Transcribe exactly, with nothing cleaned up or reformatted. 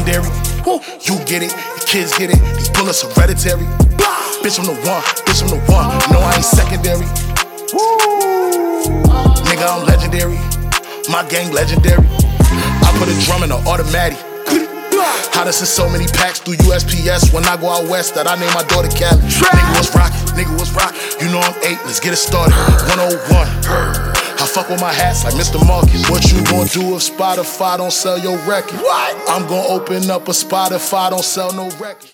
legendary. You get it, the kids get it, these bullets hereditary. Bitch, I'm the one, bitch, I'm the one. No, I ain't secondary. Nigga, I'm legendary. My gang legendary. I put a drum in an automatic. Hottest in so many packs through U S P S. When I go out west, that I name my daughter Cali. Nigga, what's rock? Nigga, what's rock? You know I'm eight, let's get it started. one oh one. I fuck with my hats like Mister Marcus. What you gon' do if Spotify don't sell your record? What? I'm gon' open up a Spotify, don't sell no record.